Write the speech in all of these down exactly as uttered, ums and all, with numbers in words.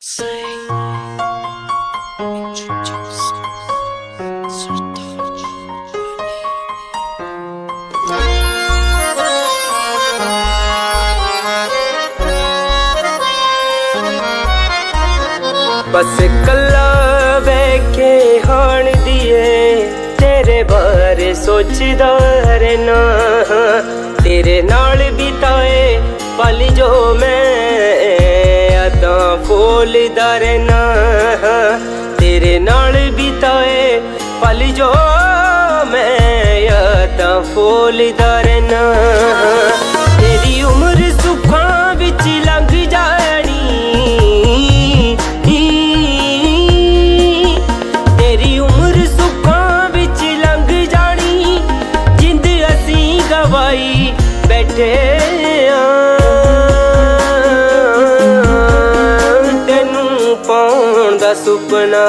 बस कला बैके हाण दिए तेरे बारे सोचदा रहना, तेरे नाल बिताए पल जो मैं अदा फूलदा रहना, तेरे नाल बिताए पल जो मैं अदा फूलदा रहना। तेरी उम्र सुखां विच लंघ जानी, तेरी उम्र सुखां विच लंघ जानी, जिंद असीं गवाई बैठे तेनू पाउण दा सुपना,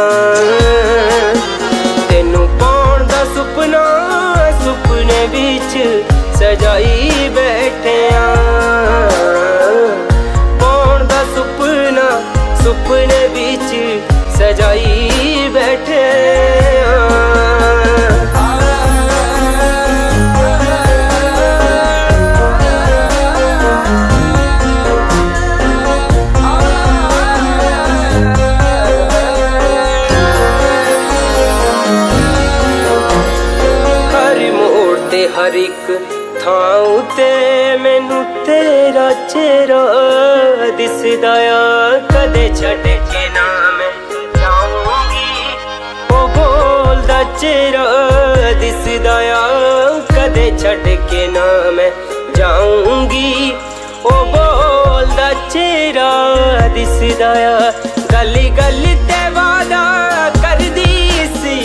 तेनू पाउण दा सुपना सुपने विच सजाई बैठे पाउण दा सुपना सुपने विच सजाई बैठे। हर एक थां उत्ते मैनू तेरा चेहरा दिसदा आ, कदे छड्ड के ना मैं जाऊंगी ओ बोलदा चेहरा दिसदा आ, कदे छड्ड के ना मैं जाऊंगी ओ बोलदा चेहरा दिसदा आ। गली गली ते वादा करदी सी,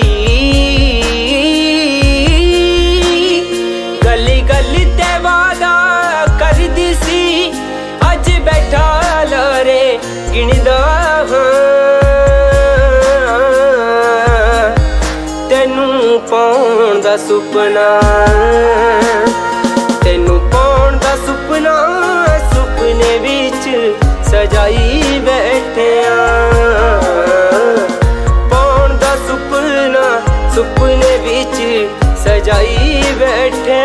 गली गली ते वादा करदी सी, अज बैठा लारे गिणदा तेनू पाउण दा सुपना, तेनू पाउण दा सुपना सुपने विच सजाई बैठे पाउण दा सुपना सुपने विच सजाई बैठे।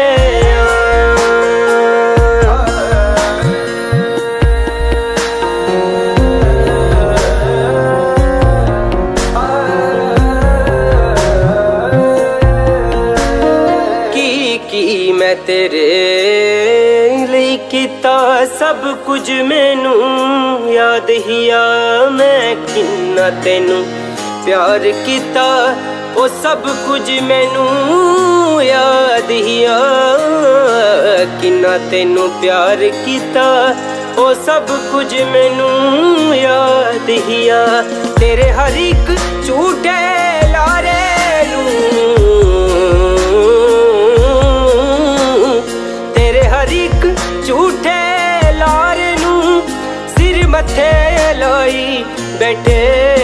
की की मैं तेरे लिए कीता सब कुछ मैनू याद ही आ, मैं किन्ना तेनू प्यार कीता ओ सब कुछ मैनू याद ही आ, किन्ना तेनू प्यार कीता ओ सब कुछ मैनू याद ही आ। तेरे हर एक झूठे लारे नू, तेरे हर एक झूठे लारे नू सिर मथे लाई बैठे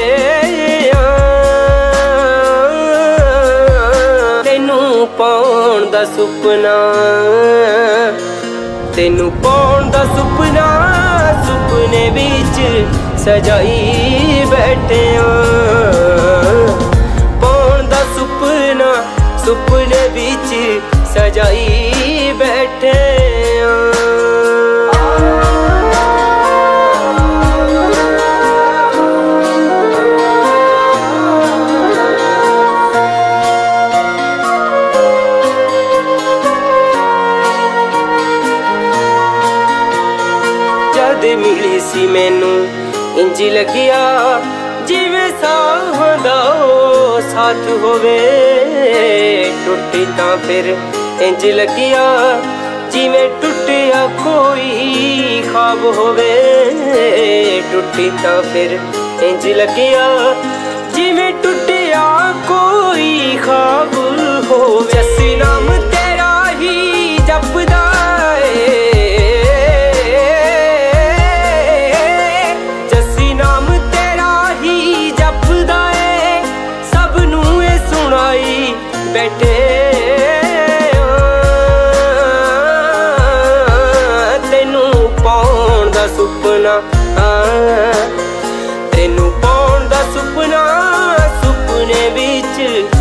पाउण दा सुपना, तेनू पाउण दा सुपना सुपने विच सजाई बैठे पाउण दा सुपना सुपने विच सजाई बैठे। मिली सी मैनू इंज लगिया जिवें साहां दा साथ होवे, टुटी तां फिर इंज लगिया जिवें टुटिया कोई ख्वाब होवे, टुटी तां फिर इंज लगिया जिवें टुटिया कोई ख्वाब होवे। जस्सी नाम तेरा ही जपदा बैठे तेनू पाउण दा सुपना, ਵਿੱਚ